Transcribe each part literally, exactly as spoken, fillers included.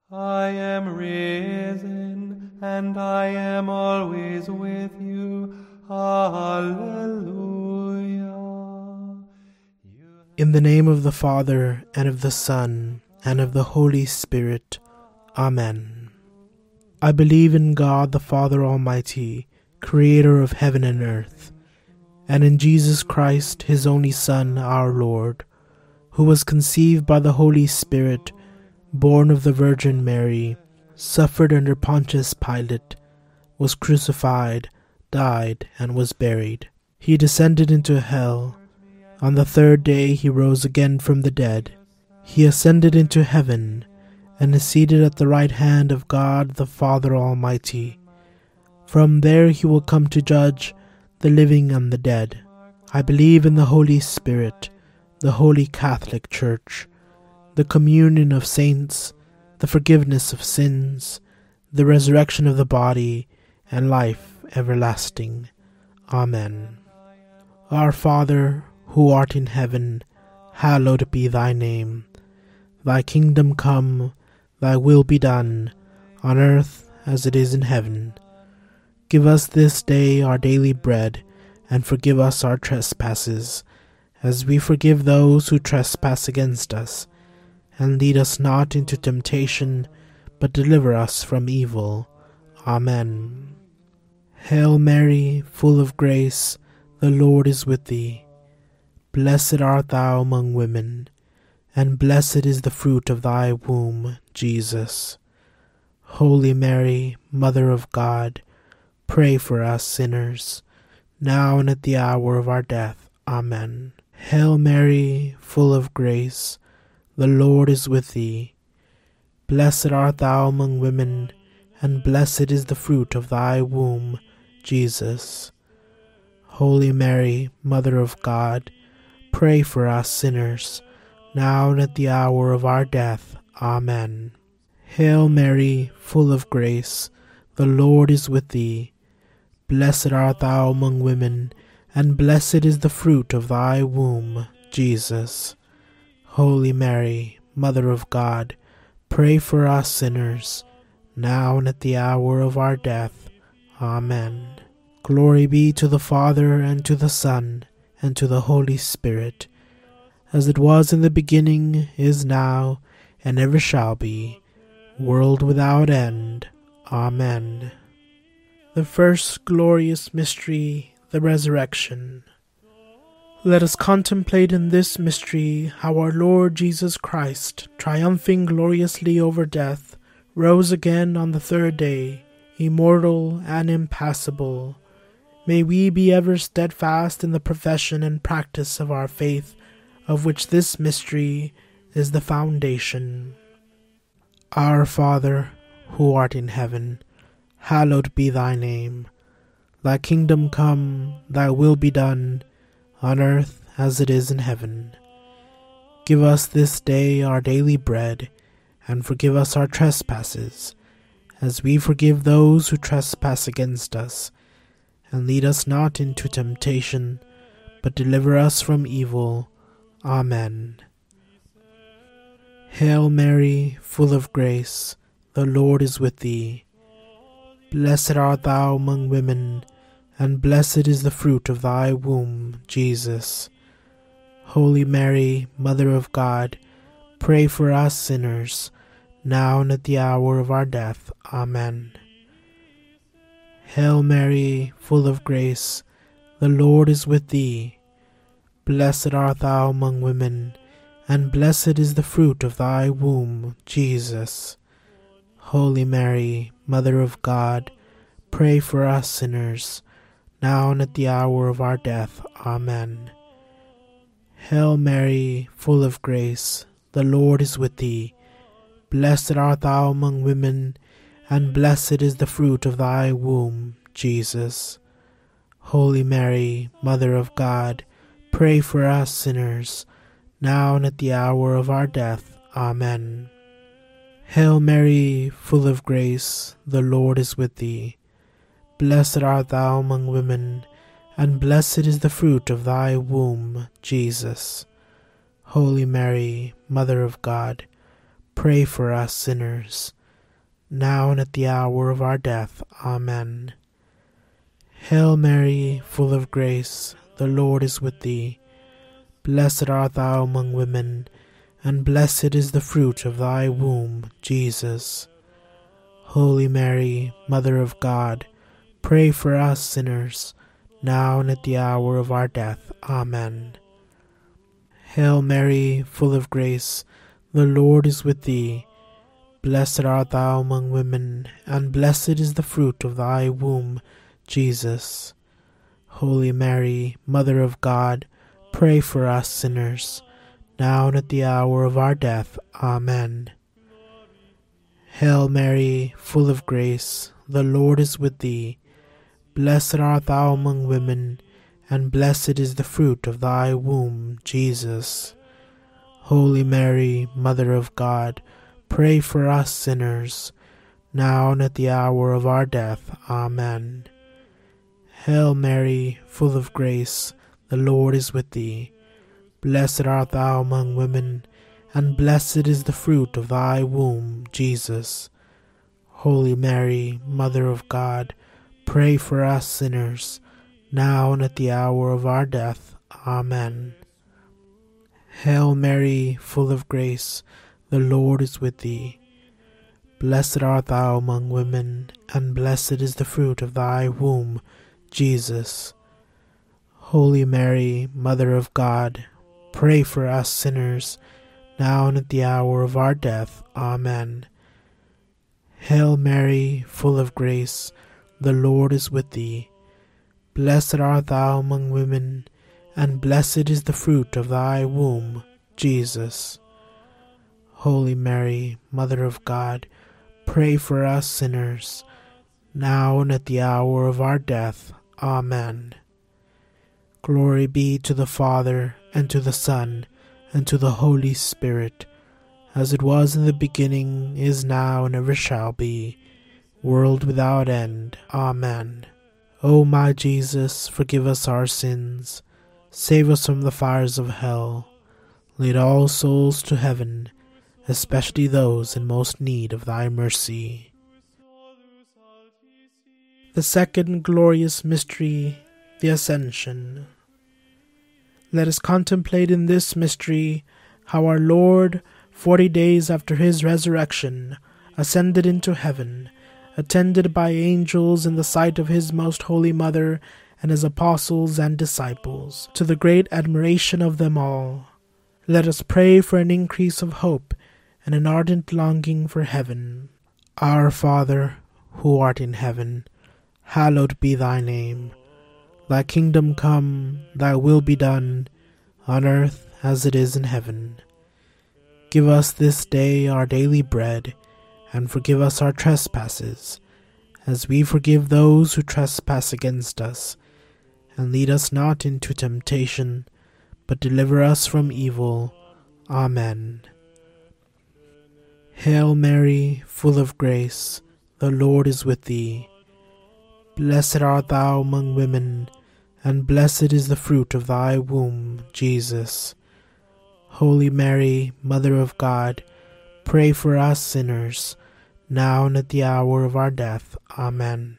I am risen, and I am always with you. Alleluia. In the name of the Father, and of the Son, and of the Holy Spirit. Amen. I believe in God the Father Almighty, creator of heaven and earth, and in Jesus Christ, his only Son, our Lord, who was conceived by the Holy Spirit, born of the Virgin Mary, suffered under Pontius Pilate, was crucified, died, and was buried. He descended into hell. On the third day he rose again from the dead. He ascended into heaven, and is seated at the right hand of God the Father Almighty. From there he will come to judge the living and the dead. I believe in the Holy Spirit, the Holy Catholic Church, the communion of saints, the forgiveness of sins, the resurrection of the body, and life everlasting. Amen. Our Father, who art in heaven, hallowed be thy name. Thy kingdom come, thy will be done, on earth as it is in heaven. Give us this day our daily bread, and forgive us our trespasses, as we forgive those who trespass against us. And lead us not into temptation, but deliver us from evil. Amen. Hail Mary, full of grace, the Lord is with thee. Blessed art thou among women, and blessed is the fruit of thy womb, Jesus. Holy Mary, Mother of God, pray for us sinners, now and at the hour of our death. Amen. Hail Mary, full of grace, the Lord is with thee. Blessed art thou among women, and blessed is the fruit of thy womb, Jesus. Holy Mary, Mother of God, pray for us sinners, now and at the hour of our death. Amen. Hail Mary, full of grace, the Lord is with thee. Blessed art thou among women, and blessed is the fruit of thy womb, Jesus. Holy Mary, Mother of God, pray for us sinners, now and at the hour of our death. Amen. Glory be to the Father, and to the Son, and to the Holy Spirit, as it was in the beginning, is now, and ever shall be, world without end. Amen. The first glorious mystery, the Resurrection. Let us contemplate in this mystery how our Lord Jesus Christ, triumphing gloriously over death, rose again on the third day, immortal and impassible. May we be ever steadfast in the profession and practice of our faith, of which this mystery is the foundation. Our Father, who art in heaven, hallowed be thy name. Thy kingdom come, thy will be done, on earth as it is in heaven. Give us this day our daily bread, and forgive us our trespasses, as we forgive those who trespass against us. And lead us not into temptation, but deliver us from evil. Amen. Hail Mary, full of grace, the Lord is with thee. Blessed art thou among women, and blessed is the fruit of thy womb, Jesus. Holy Mary, Mother of God, pray for us sinners, now and at the hour of our death. Amen. Hail Mary, full of grace, the Lord is with thee. Blessed art thou among women, and blessed is the fruit of thy womb, Jesus. Holy Mary, Mother of God, pray for us sinners, now and at the hour of our death. Amen. Hail Mary, full of grace, the Lord is with thee. Blessed art thou among women, and blessed is the fruit of thy womb, Jesus. Holy Mary, Mother of God, pray for us sinners, now and at the hour of our death. Amen. Hail Mary, full of grace, the Lord is with thee. Blessed art thou among women, and blessed is the fruit of thy womb, Jesus. Holy Mary, Mother of God, pray for us sinners, now and at the hour of our death. Amen. Hail Mary, full of grace, the Lord is with thee. Blessed art thou among women, and blessed is the fruit of thy womb, Jesus. Holy Mary, Mother of God, pray for us sinners, now and at the hour of our death. Amen. Hail Mary, full of grace, the Lord is with thee. Blessed art thou among women, and blessed is the fruit of thy womb, Jesus. Holy Mary, Mother of God, pray for us sinners, now and at the hour of our death. Amen. Hail Mary, full of grace, the Lord is with thee. Blessed art thou among women, and blessed is the fruit of thy womb, Jesus. Holy Mary, Mother of God, pray for us sinners, now and at the hour of our death. Amen. Hail Mary, full of grace, the Lord is with thee. Blessed art thou among women, and blessed is the fruit of thy womb, Jesus. Holy Mary, Mother of God, pray for us sinners, now and at the hour of our death. Amen. Hail Mary, full of grace, the Lord is with thee. Blessed art thou among women, and blessed is the fruit of thy womb, Jesus. Holy Mary, Mother of God, pray for us sinners, now and at the hour of our death. Amen. Hail Mary, full of grace, the Lord is with thee. Blessed art thou among women, and blessed is the fruit of thy womb, Jesus. Holy Mary, Mother of God, pray for us sinners, now and at the hour of our death. Amen. Glory be to the Father, and to the Son, and to the Holy Spirit, as it was in the beginning, is now, and ever shall be, world without end. Amen. O my Jesus, forgive us our sins, save us from the fires of hell, lead all souls to heaven, especially those in most need of thy mercy. The second glorious mystery, the Ascension. Let us contemplate in this mystery how our Lord, forty days after his resurrection, ascended into heaven, attended by angels in the sight of his most holy Mother and his apostles and disciples, to the great admiration of them all. Let us pray for an increase of hope and an ardent longing for heaven. Our Father, who art in heaven, hallowed be thy name. Thy kingdom come, thy will be done, on earth as it is in heaven. Give us this day our daily bread, and forgive us our trespasses, as we forgive those who trespass against us. And lead us not into temptation, but deliver us from evil. Amen. Hail Mary, full of grace, the Lord is with thee. Blessed art thou among women, and blessed is the fruit of thy womb, Jesus. Holy Mary, Mother of God, pray for us sinners, now and at the hour of our death. Amen.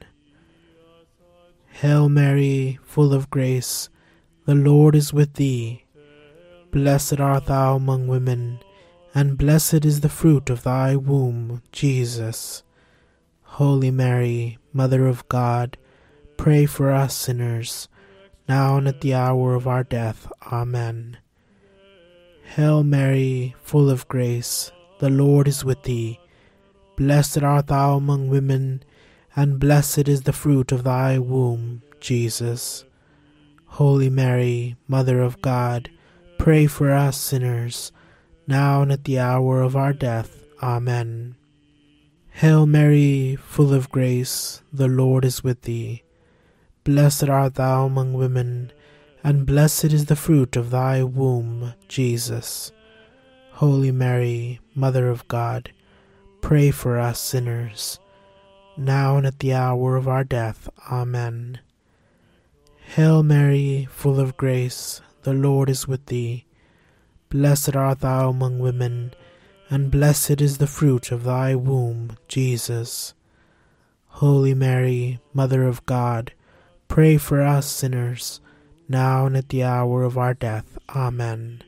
Hail Mary, full of grace, the Lord is with thee. Blessed art thou among women, and blessed is the fruit of thy womb, Jesus. Holy Mary, Mother of God, pray for us sinners, now and at the hour of our death. Amen. Hail Mary, full of grace, the Lord is with thee. Blessed art thou among women, and blessed is the fruit of thy womb, Jesus. Holy Mary, Mother of God, pray for us sinners, now and at the hour of our death. Amen. Hail Mary, full of grace, the Lord is with thee. Blessed art thou among women, and blessed is the fruit of thy womb, Jesus. Holy Mary, Mother of God, pray for us sinners, now and at the hour of our death. Amen. Hail Mary, full of grace, the Lord is with thee. Blessed art thou among women, and blessed is the fruit of thy womb, Jesus. Holy Mary, Mother of God, pray for us sinners, now and at the hour of our death. Amen.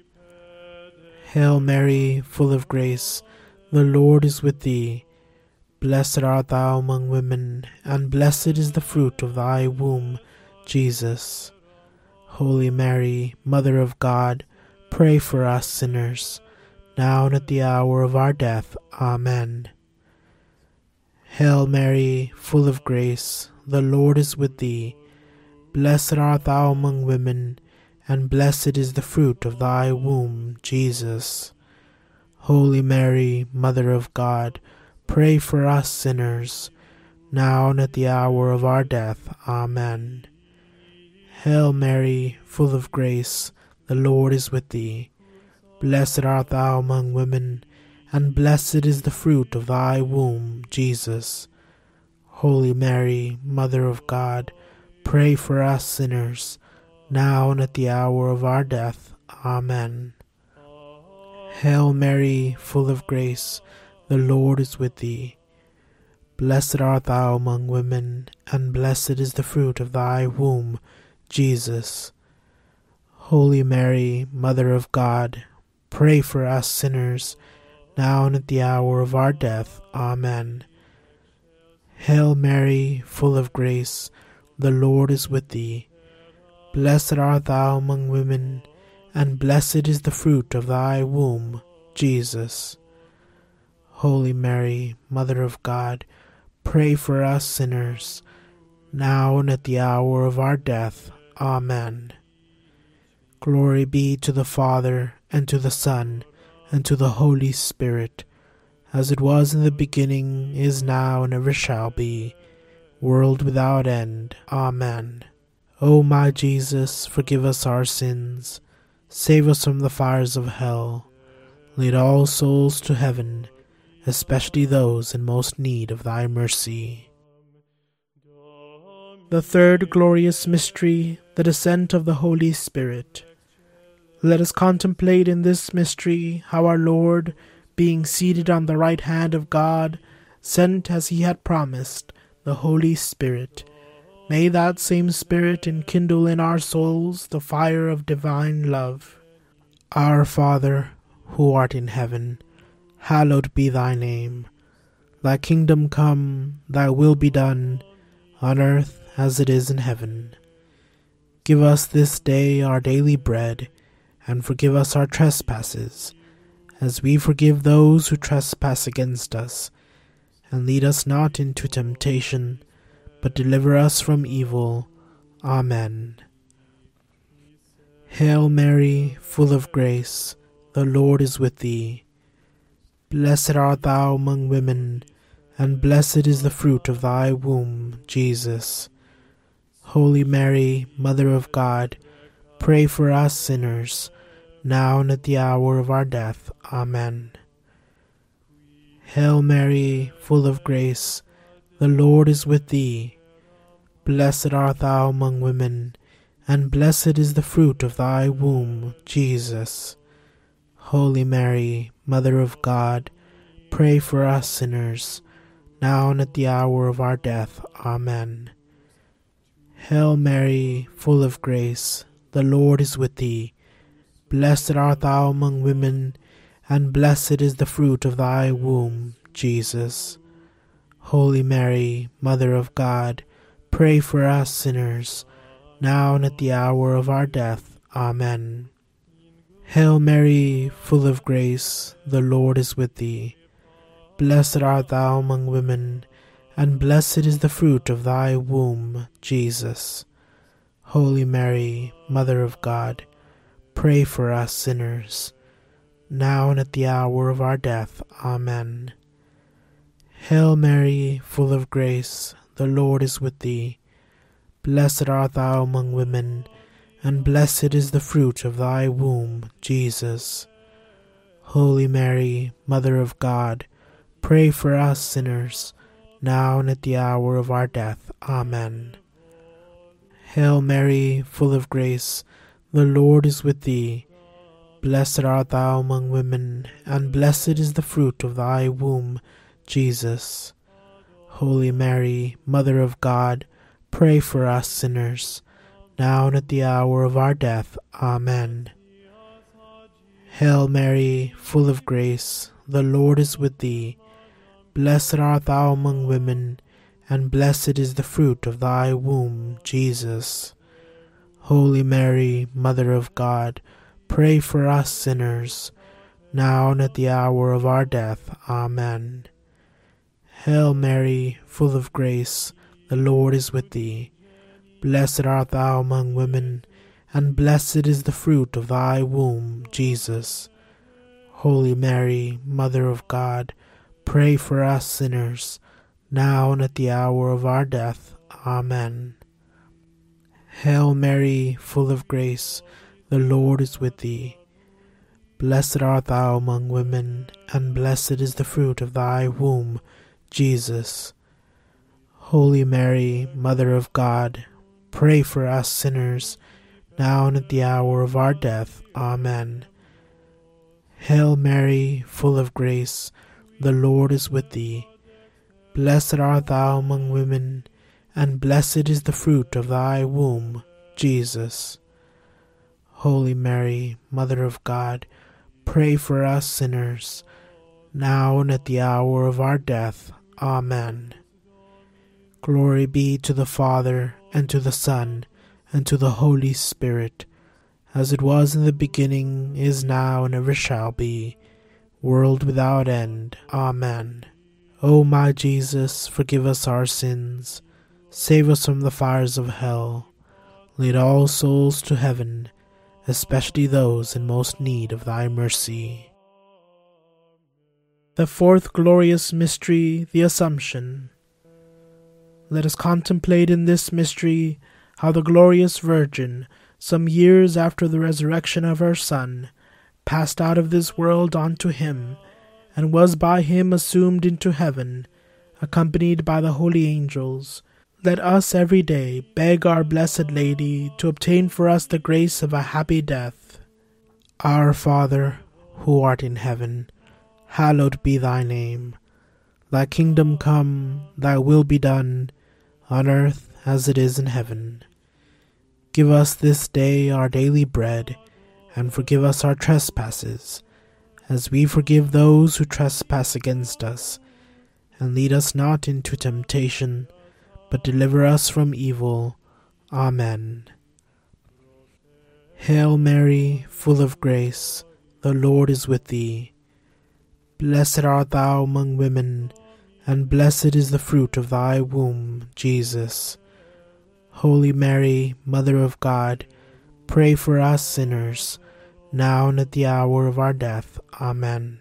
Hail Mary, full of grace, the Lord is with thee. Blessed art thou among women, and blessed is the fruit of thy womb, Jesus. Holy Mary, Mother of God, pray for us sinners, now and at the hour of our death. Amen. Hail Mary, full of grace, the Lord is with thee. Blessed art thou among women, and blessed is the fruit of thy womb, Jesus. Holy Mary, Mother of God, pray for us sinners, now and at the hour of our death. Amen. Hail Mary, full of grace, the Lord is with thee. Blessed art thou among women, and blessed is the fruit of thy womb, Jesus. Holy Mary, Mother of God, pray for us sinners, now and at the hour of our death. Amen. Hail Mary, full of grace, the Lord is with thee. Blessed art thou among women, and blessed is the fruit of thy womb, Jesus. Holy Mary, Mother of God, pray for us sinners, now and at the hour of our death. Amen. Hail Mary, full of grace, the Lord is with thee. Blessed art thou among women, and blessed is the fruit of thy womb, Jesus. Holy Mary, Mother of God, pray for us sinners, now and at the hour of our death. Amen. Glory be to the Father, and to the Son, and to the Holy Spirit, as it was in the beginning, is now, and ever shall be, world without end. Amen. O my Jesus, forgive us our sins, save us from the fires of hell, lead all souls to heaven, especially those in most need of thy mercy. The third glorious mystery, the descent of the Holy Spirit. Let us contemplate in this mystery how our Lord, being seated on the right hand of God, sent, as he had promised, the Holy Spirit. May that same Spirit enkindle in our souls the fire of divine love. Our Father, who art in heaven, hallowed be thy name. Thy kingdom come, thy will be done, on earth as it is in heaven. Give us this day our daily bread, and forgive us our trespasses, as we forgive those who trespass against us. And lead us not into temptation, but deliver us from evil. Amen. Hail Mary, full of grace, the Lord is with thee. Blessed art thou among women, and blessed is the fruit of thy womb, Jesus. Holy Mary, Mother of God, pray for us sinners, now and at the hour of our death. Amen. Hail Mary, full of grace, the Lord is with thee. Blessed art thou among women, and blessed is the fruit of thy womb, Jesus. Holy Mary, Mother of God, pray for us sinners, now and at the hour of our death. Amen. Hail Mary, full of grace, the Lord is with thee. Blessed art thou among women, and blessed is the fruit of thy womb, Jesus. Holy Mary, Mother of God, pray for us sinners, now and at the hour of our death. Amen. Hail Mary, full of grace, the Lord is with thee. Blessed art thou among women, and blessed is the fruit of thy womb, Jesus. Holy Mary, Mother of God, pray for us sinners, now and at the hour of our death. Amen. Hail Mary, full of grace, the Lord is with thee. Blessed art thou among women, and blessed is the fruit of thy womb, Jesus. Holy Mary, Mother of God, pray for us sinners, now and at the hour of our death. Amen. Hail Mary, full of grace, the Lord is with thee. Blessed art thou among women, and blessed is the fruit of thy womb, Jesus. Holy Mary, Mother of God, pray for us sinners, now and at the hour of our death. Amen. Hail Mary, full of grace, the Lord is with thee. Blessed art thou among women, and blessed is the fruit of thy womb, Jesus. Holy Mary, Mother of God, pray for us sinners, now and at the hour of our death. Amen. Hail Mary, full of grace, the Lord is with thee. Blessed art thou among women, and blessed is the fruit of thy womb, Jesus. Holy Mary, Mother of God, pray for us sinners, now and at the hour of our death. Amen. Hail Mary, full of grace, the Lord is with thee. Blessed art thou among women, and blessed is the fruit of thy womb, Jesus. Holy Mary, Mother of God, pray for us sinners, now and at the hour of our death. Amen. Hail Mary, full of grace, the Lord is with thee. Blessed art thou among women, and blessed is the fruit of thy womb, Jesus. Holy Mary, Mother of God, pray for us sinners, now and at the hour of our death. Amen. Glory be to the Father, and to the Son, and to the Holy Spirit, as it was in the beginning, is now, and ever shall be, world without end. Amen. O my Jesus, forgive us our sins, save us from the fires of hell, lead all souls to heaven, especially those in most need of thy mercy. The fourth glorious mystery, the Assumption. Let us contemplate in this mystery how the glorious Virgin, some years after the resurrection of her Son, passed out of this world unto him, and was by him assumed into heaven, accompanied by the holy angels. Let us every day beg our Blessed Lady to obtain for us the grace of a happy death. Our Father, who art in heaven, hallowed be thy name. Thy kingdom come, thy will be done, on earth as it is in heaven. Give us this day our daily bread, and forgive us our trespasses, as we forgive those who trespass against us. And lead us not into temptation, but deliver us from evil. Amen. Hail Mary, full of grace, the Lord is with thee. Blessed art thou among women, and blessed is the fruit of thy womb, Jesus. Holy Mary, Mother of God, pray for us sinners, now and at the hour of our death. Amen.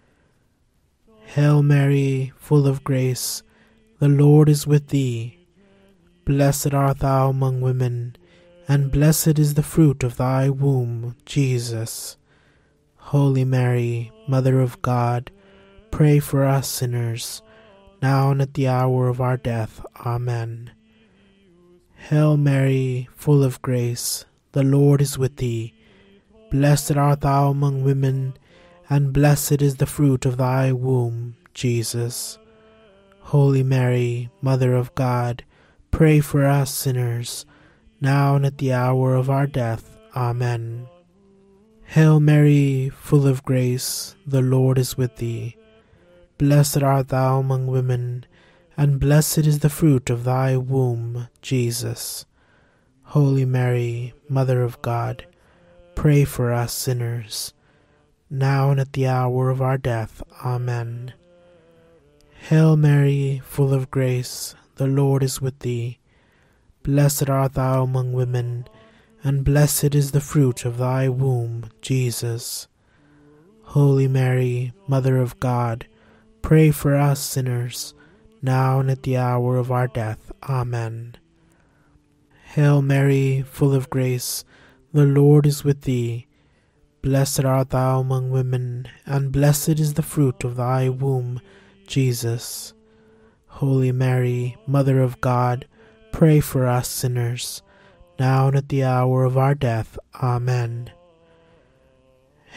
Hail Mary, full of grace, the Lord is with thee. Blessed art thou among women, and blessed is the fruit of thy womb, Jesus. Holy Mary, Mother of God, pray for us sinners, now and at the hour of our death. Amen. Hail Mary, full of grace, the Lord is with thee. Blessed art thou among women, and blessed is the fruit of thy womb, Jesus. Holy Mary, Mother of God, pray for us sinners, now and at the hour of our death. Amen. Hail Mary, full of grace, the Lord is with thee. Blessed art thou among women, and blessed is the fruit of thy womb, Jesus. Holy Mary, Mother of God, pray for us sinners, now and at the hour of our death. Amen. Hail Mary, full of grace, the Lord is with thee. Blessed art thou among women, and blessed is the fruit of thy womb, Jesus. Holy Mary, Mother of God, pray for us sinners, now and at the hour of our death. Amen. Hail Mary, full of grace, the Lord is with thee. Blessed art thou among women, and blessed is the fruit of thy womb, Jesus. Holy Mary, Mother of God, pray for us sinners, now and at the hour of our death. Amen.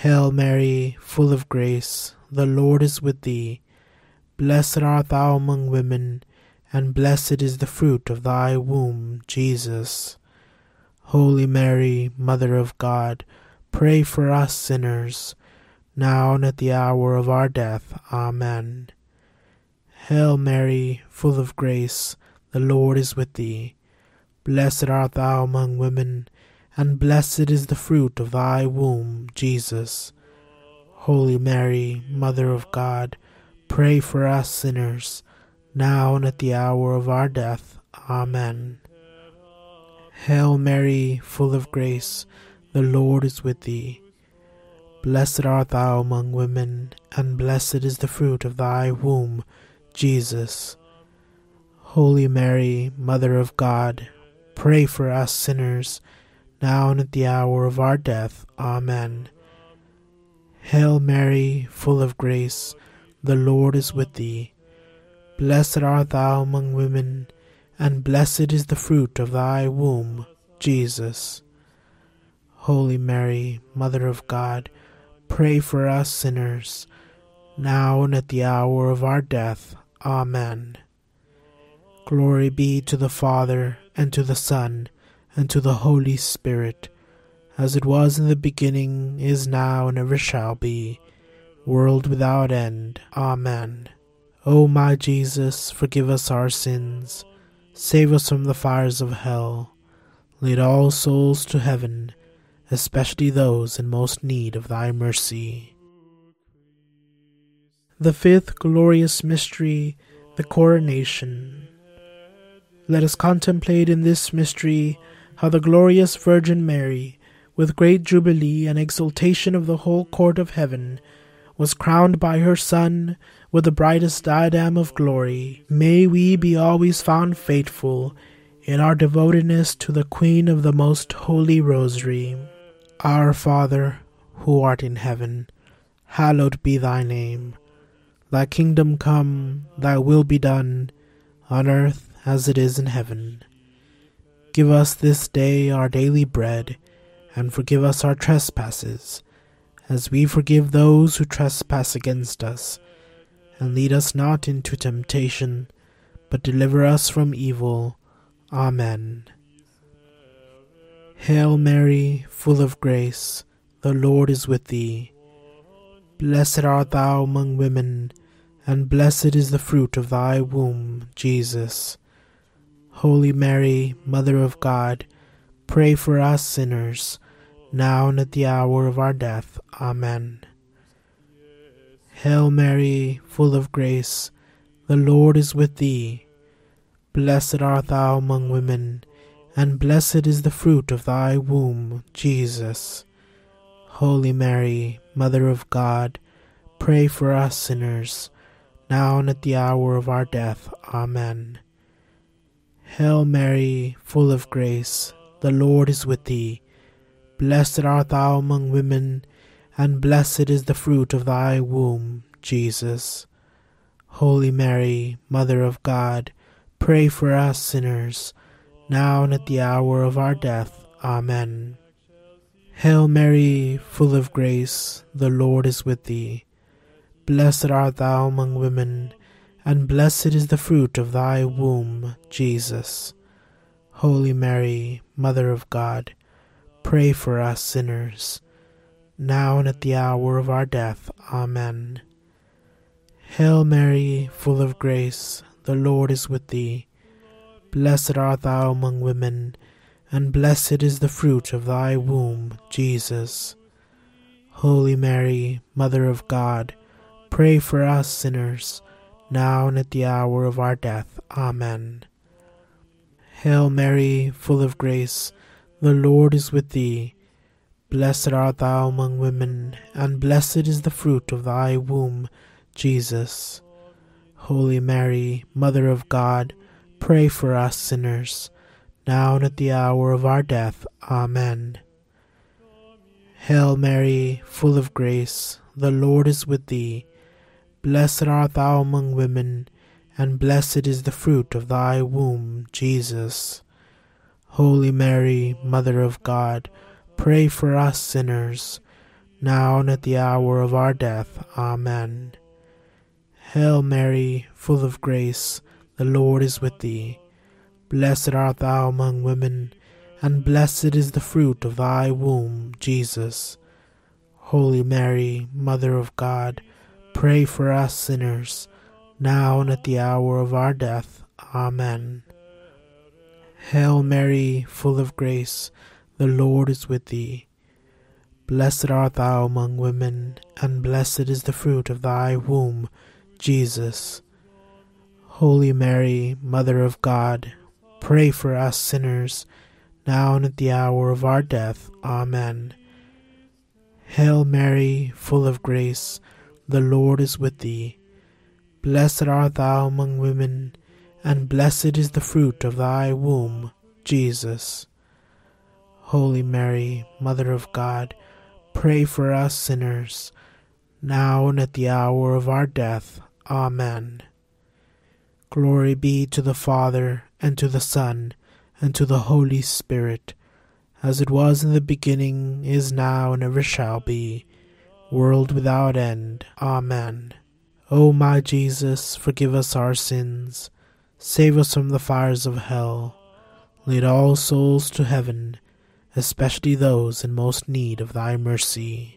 Hail Mary, full of grace, the Lord is with thee. Blessed art thou among women, and blessed is the fruit of thy womb, Jesus. Holy Mary, Mother of God, pray for us sinners, now and at the hour of our death. Amen. Hail Mary, full of grace, the Lord is with thee. Blessed art thou among women, and blessed is the fruit of thy womb, Jesus. Holy Mary, Mother of God, pray for us sinners, now and at the hour of our death. Amen. Hail Mary, full of grace, the Lord is with thee. Blessed art thou among women, and blessed is the fruit of thy womb, Jesus. Holy Mary, Mother of God, pray for us sinners, now and at the hour of our death. Amen. Hail Mary, full of grace, the Lord is with thee. Blessed art thou among women, and blessed is the fruit of thy womb, Jesus. Holy Mary, Mother of God, pray for us sinners, now and at the hour of our death. Amen. Glory be to the Father, and to the Son, and to the Holy Spirit, as it was in the beginning, is now, and ever shall be, world without end. Amen. O my Jesus, forgive us our sins, save us from the fires of hell, lead all souls to heaven, especially those in most need of thy mercy. The fifth glorious mystery, the coronation. Let us contemplate in this mystery how the glorious Virgin Mary, with great jubilee and exultation of the whole court of heaven, was crowned by her Son with the brightest diadem of glory. May we be always found faithful in our devotedness to the Queen of the Most Holy Rosary. Our Father, who art in heaven, hallowed be thy name. Thy kingdom come, thy will be done, on earth as it is in heaven. Give us this day our daily bread, and forgive us our trespasses, as we forgive those who trespass against us. And lead us not into temptation, but deliver us from evil. Amen. Hail Mary, full of grace, the Lord is with thee. Blessed art thou among women, and blessed is the fruit of thy womb, Jesus. Holy Mary, Mother of God, pray for us sinners, now and at the hour of our death. Amen. Hail Mary, full of grace, the Lord is with thee. Blessed art thou among women, and blessed is the fruit of thy womb, Jesus. Holy Mary, Mother of God, pray for us sinners, now and at the hour of our death. Amen. Hail Mary, full of grace, the Lord is with thee. Blessed art thou among women, and blessed is the fruit of thy womb, Jesus. Holy Mary, Mother of God, pray for us sinners, now and at the hour of our death. Amen. Hail Mary, full of grace, the Lord is with thee. Blessed art thou among women, and blessed is the fruit of thy womb, Jesus. Holy Mary, Mother of God, pray for us sinners, now and at the hour of our death. Amen. Hail Mary, full of grace, the Lord is with thee. Blessed art thou among women, and blessed is the fruit of thy womb, Jesus. Holy Mary, Mother of God, pray for us sinners, now and at the hour of our death. Amen. Hail Mary, full of grace, the Lord is with thee. Blessed art thou among women, and blessed is the fruit of thy womb, Jesus. Holy Mary, Mother of God, pray for us sinners, now and at the hour of our death. Amen. Hail Mary, full of grace, the Lord is with thee. Blessed art thou among women, and blessed is the fruit of thy womb, Jesus. Holy Mary, Mother of God, pray for us sinners, now and at the hour of our death. Amen. Hail Mary, full of grace, the Lord is with thee. Blessed art thou among women, and blessed is the fruit of thy womb, Jesus. Holy Mary, Mother of God, pray for us sinners, now and at the hour of our death. Amen. Hail Mary, full of grace, the Lord is with thee. Blessed art thou among women, and blessed is the fruit of thy womb, Jesus. Holy Mary, Mother of God, pray for us sinners, now and at the hour of our death. Amen. Hail Mary, full of grace, the Lord is with thee. Blessed art thou among women, and blessed is the fruit of thy womb, Jesus. Holy Mary, Mother of God, pray for us sinners, now and at the hour of our death. Amen. Glory be to the Father, and to the Son, and to the Holy Spirit, as it was in the beginning, is now, and ever shall be, world without end. Amen. O my Jesus, forgive us our sins, save us from the fires of hell, lead all souls to heaven, especially those in most need of thy mercy.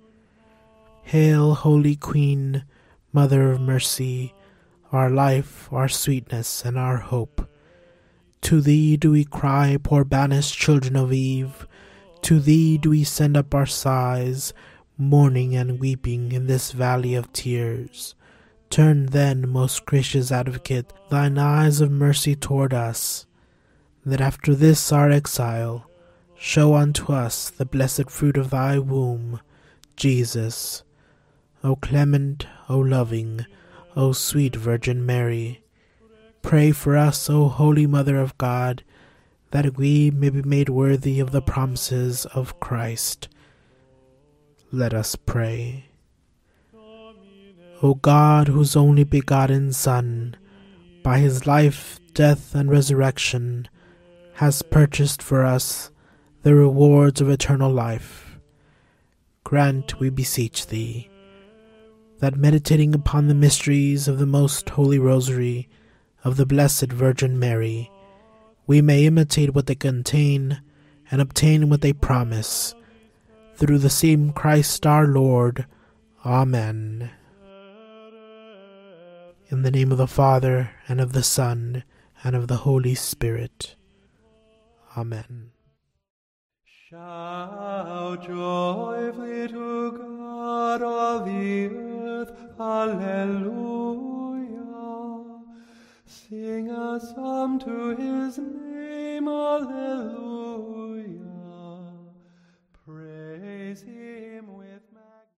Hail, Holy Queen, Mother of Mercy, our life, our sweetness, and our hope. To thee do we cry, poor banished children of Eve. To thee do we send up our sighs, mourning and weeping in this valley of tears. Turn then, most gracious Advocate, thine eyes of mercy toward us, that after this our exile, show unto us the blessed fruit of thy womb, Jesus. O clement, O loving, O sweet Virgin Mary, pray for us, O Holy Mother of God, that we may be made worthy of the promises of Christ. Let us pray. O God, whose only begotten Son, by his life, death, and resurrection, has purchased for us the rewards of eternal life, grant, we beseech thee, that meditating upon the mysteries of the most holy Rosary of the Blessed Virgin Mary, we may imitate what they contain and obtain what they promise, through the same Christ our Lord. Amen. In the name of the Father, and of the Son, and of the Holy Spirit. Amen. Shout joyfully to God, all the earth, Alleluia. Sing a psalm to his name, Alleluia.